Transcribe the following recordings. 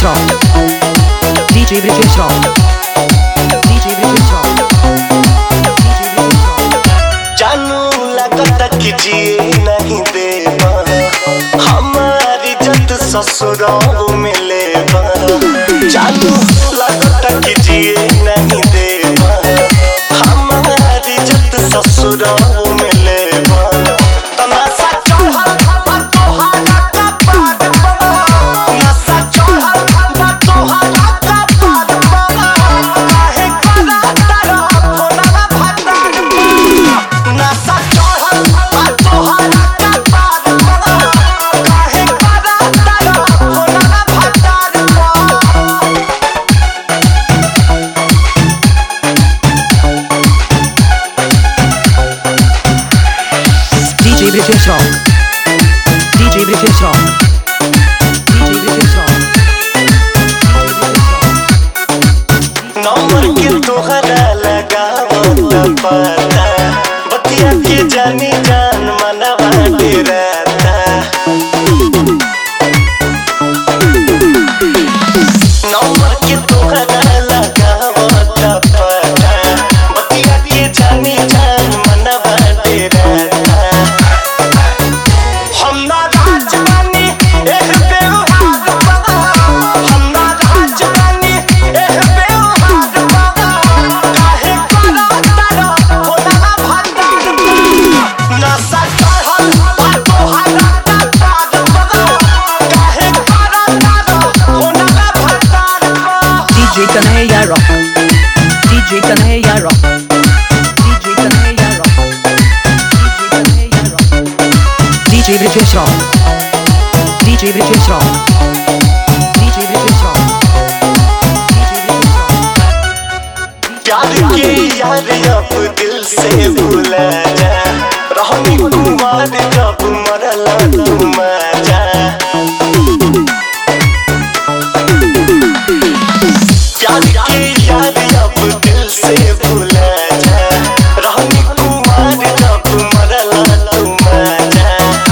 Rock. DJ Brijesh Rock. DJ Brijesh Rock. DJ Brijesh Rock. जानू लगता कि जिए नहीं देवा हमारी जत ससुराल में लेवा। जानू लगता कि जिए नहीं देवा हमारी जत ससुराल में लेवा। तमाशा चढ़ल बा तोहरा कपार पर, नशा चढ़ल बा तोहरा कपार पर। काहे करा तारा फोनवा भटार पर, नशा चढ़ल बा तोहरा कपार पर। काहे करा तारा फोनवा भटार पर। DJ Brijesh Rock. DJ Brijesh Rock. DJ Brijesh Rock. Number के तोहरा लगावत पता बतिया के जानी जान मनवा डेराता। नंबर के तोहरा लगावत पता बतिया के जानी जान मनवा डेराता। हम ना राजरानी एह बेवहार बा, हम ना राजरानी एह बेवहार बा। काहे करा तारा फोनवा भटार पर, नशा चढ़ल बा तोहरा कपार पर। काहे करा तारा फोनवा भटार पर। DJ Kanhaiya Rock. DJ Kanhaiya Rock. DJ Kanhaiya Rock. DJ Kanhaiya Rock. DJ Brijesh Rock. DJ Brijesh Rock. DJ Brijesh Rock. DJ Brijesh Rock. प्यार के यार अब दिल से भूला जा, रहनी कुमार जब मरला तुम जा। प्यार के यार अब दिल से भूला जा, रहनी कुमार जब मरला तुम जा।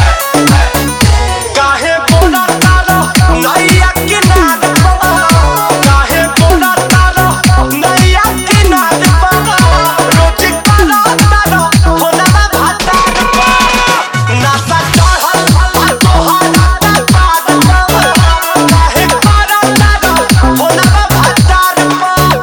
काहे बोला तारा नैया किनार पर, काहे बोला तारा नैया किनार पर। रोज करा तारा फोनवा भटार पर, नशा चढ़ल बा तोहरा कपार पर। काहे करा तारा फोनवा भटार पर।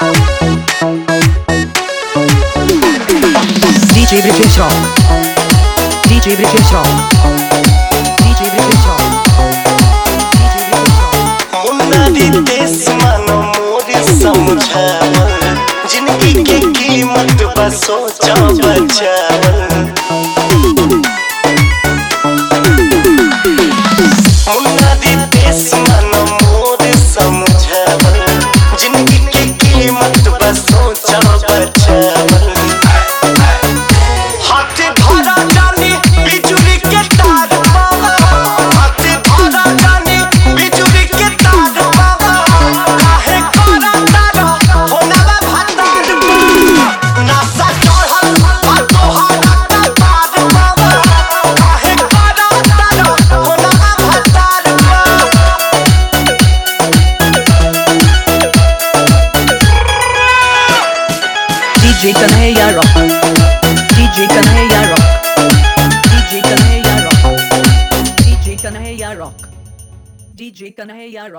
DJ Brijesh Rock. DJ Brijesh Rock. DJ Brijesh Rock. DJ Brijesh Rock. मुन्नारी देश मानो मोर समझावल, जिंदगी के कीमत बस सोचा बचावल। मुन्नारी देश मानो मोर समझावल, जिंदगी के कीमत बस सोचा बचावल। हाथ धरा जानी बिजुली के तार पर, हाथ धरा जानी बिजुली के तार पर। काहे करा तारा फोनवा भटार पर, नशा चढ़ल बा तोहरा कपार पर। काहे करा तारा फोनवा भटार पर। DJ Kanhaiya Rock. DJ Kanhaiya Rock. DJ Kanhaiya Rock. DJ Kanhaiya Rock. DJ Kanhaiya Rock.